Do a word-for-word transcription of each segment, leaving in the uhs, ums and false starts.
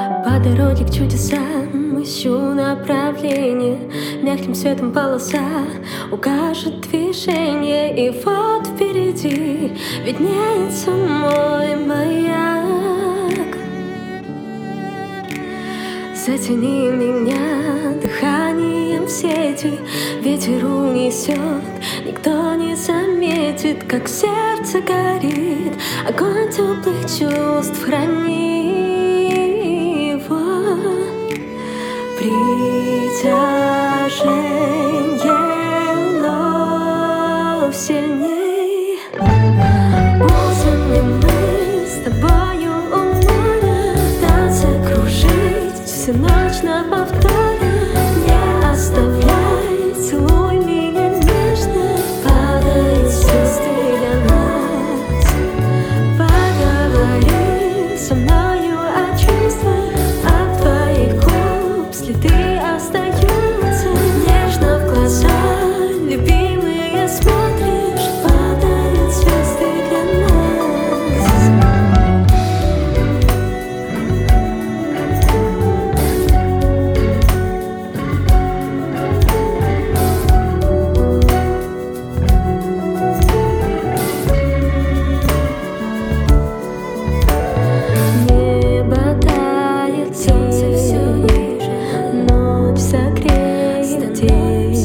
По дороге к чудесам ищу направление, мягким светом полоса укажет движение. И вот впереди виднеется мой маяк. Затяни меня дыханием в сети, ветер унесет, никто не заметит, как в сердце горит огонь теплых чувств. Храни его. Притяжение вновь сильней. Будем ли мы с тобою у моря, танцы кружить всю ночь на повторе? Не оставляй, целуй меня нежно, падает звезды для нас. Поговори со мною о чувствах, от твоих губ следы остаются. Нежно в глаза, любимые, смотришь, падают звезды для нас. Небо тает, солнце все ниже, ночь согреет день.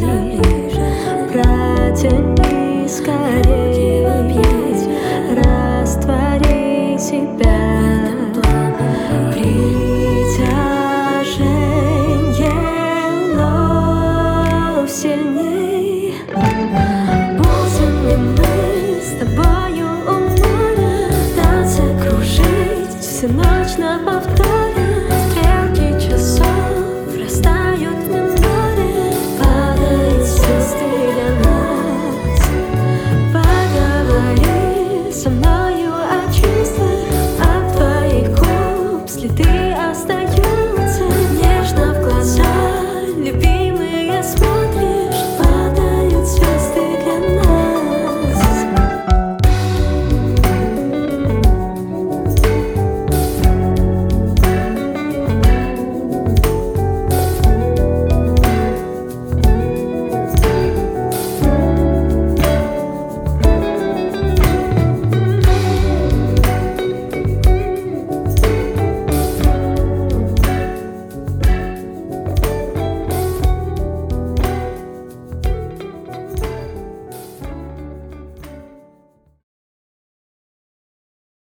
Протяни скорее, раствори себя. Притяжение вновь сильней. Будем ли мы с тобою у моря, танцы кружить всю ночь на повторе?